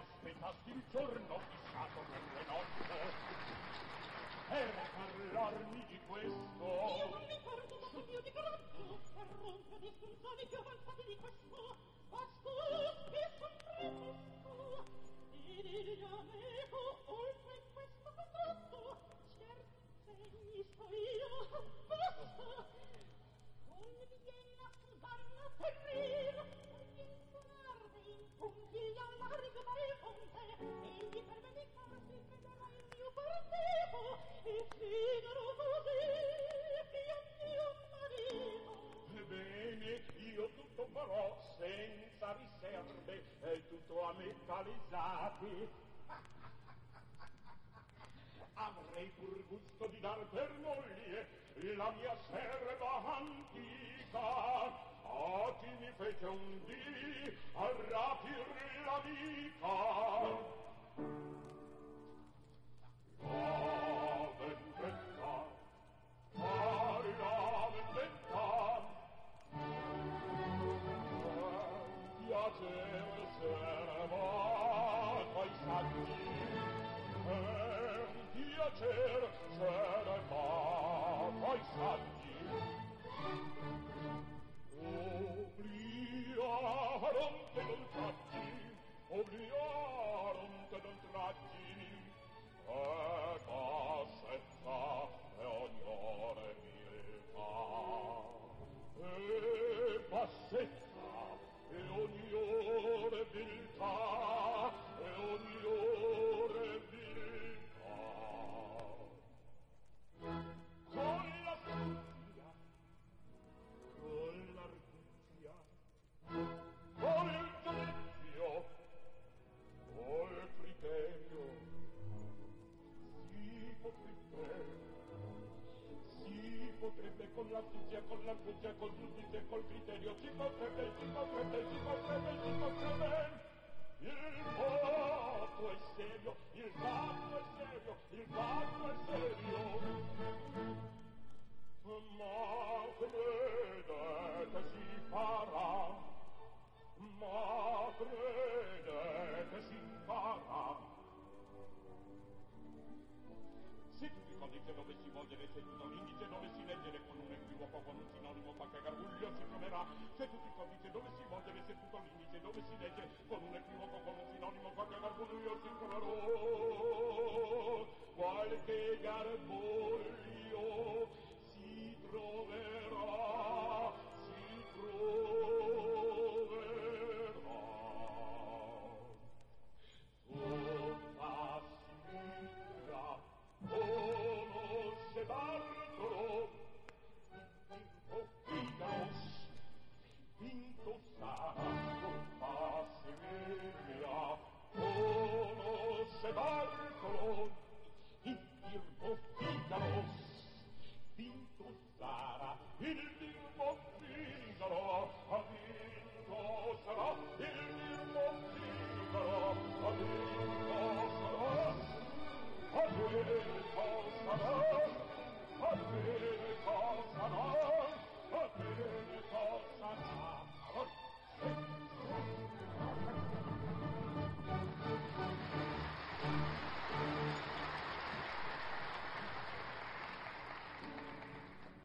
aspettassi il giorno fissato per le notte per parlarmi di questo. Io non mi porto dopo mio di coraggio per rompere di sconzoni più avanzati di questo. Astuti son pretesto ed il amico oltre questo contratto certegni so io basta non mi viene a danno terribile ogni sonarde in puntiglia largo per il ponte egli per me di casi crederà il mio partito e figaro così io mio marito. Ebbene, io tutto farò senza riserve e tutto a me palesate. Avrei pur gusto di dar per moglie la mia serva antica, a chi mi fece un dì a rapir la vita. La vendetta, la vendetta, piacere serva ai saggi, piacer serva ai saggi. Obliaron te non tratti, obliaron te non tratti, e bassezza e ognore viltà, e bassezza e ognore viltà, e ognore viltà. Con l'astuzia, con l'arguzia, con il giudizio, col criterio, si potrebbe con l'astuzia, con l'arguzia, col giudizio e col criterio, si potrebbe. Il fatto è serio, il fatto è serio, il fatto è serio. Ma credete si farà, ma credete si farà. Se tutti codice dove si volgere, se tutto l'indice dove si leggere, con un equivoco, con un sinonimo, qualche garbuglio si troverà. Se tutti codice dove si volgere, se tutto l'indice dove si legge, con un equivoco, con un sinonimo, qualche garbuglio si troverà. Qualche garbuglio si troverà, si troverà. Tutta sicura conosce Bartolo, vinto sarà, tutta Siviglia conosce Bartolo, il Dirbo Figaro, vinto sarà, il Dirbo Figaro, vinto sarà, il Dirbo Figaro, vinto sarà. Addio, sarà.